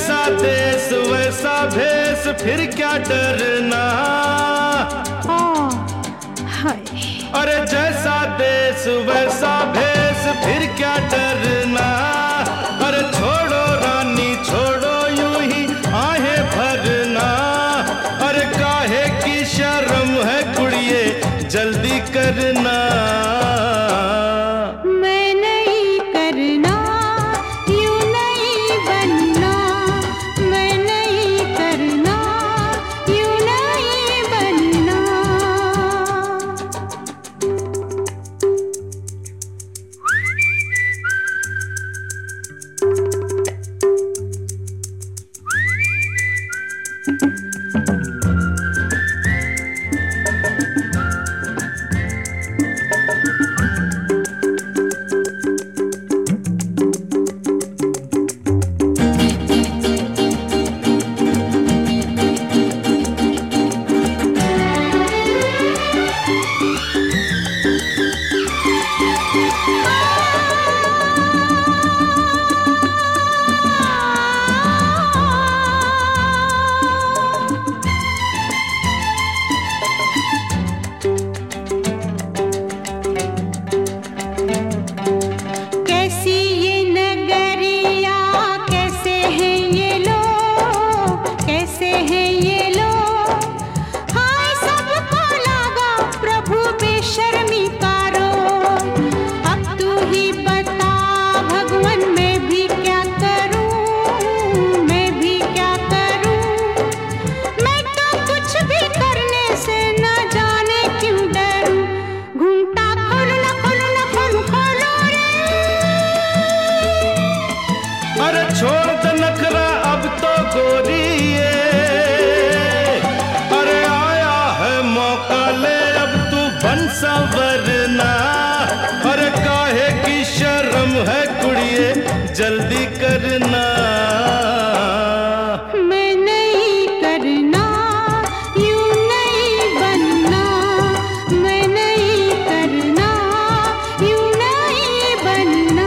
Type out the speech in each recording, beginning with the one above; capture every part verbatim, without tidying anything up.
जैसा देश वैसा भेष, फिर क्या डरना। अरे जैसा देश वैसा भेष, फिर क्या डरना। अरे छोड़ो रानी छोड़ो यूं ही आहें भरना। अरे काहे की शर्म है कुड़िए, जल्दी करना। अरे छोड़ दे नखरा अब तो गोरिए, अरे आया है मौका ले अब तू बन संवरना। अरे काहे की शर्म है कुड़िए, जल्दी करना। मैं नहीं करना, यूं नहीं बनना। मैं नहीं करना, यूं नहीं बनना।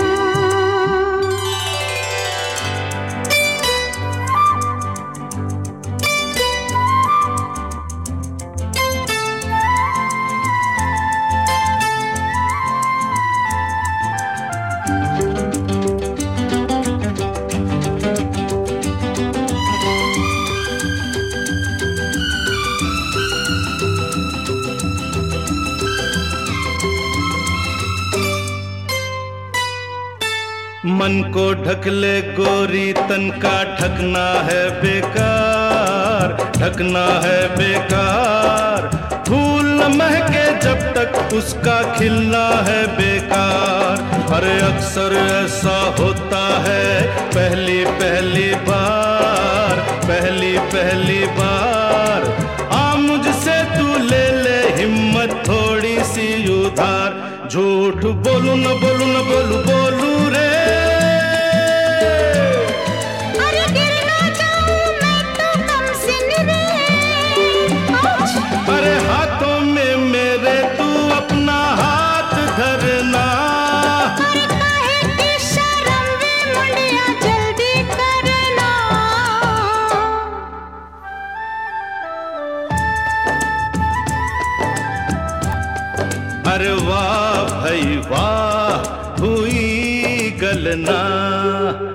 मन को ढक ले गोरी, तन का ढकना है बेकार, ढकना है बेकार। फूल न महके जब तक उसका खिलना है बेकार। अरे अक्सर ऐसा होता है पहली पहली बार, पहली पहली बार। आ मुझसे तू ले ले हिम्मत थोड़ी सी उधार। झूठ बोलू न बोलू न बोलू बोलू रे। अरे हाथों में मेरे तू अपना हाथ धरना। अरे काहे की शर्म वे मुंडिया, जल्दी करना। अरे वाह भाई वाह हुई गलना।